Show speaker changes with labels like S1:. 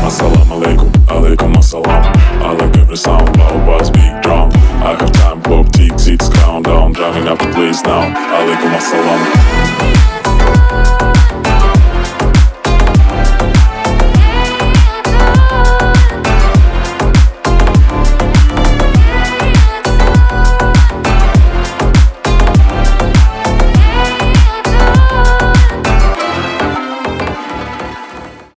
S1: Assalamu alaikum, alaikum assalam. I like every sound, loud bass, big drum. I have time clock, ticks, it's countdown. Driving up the place now, alaikum assalam.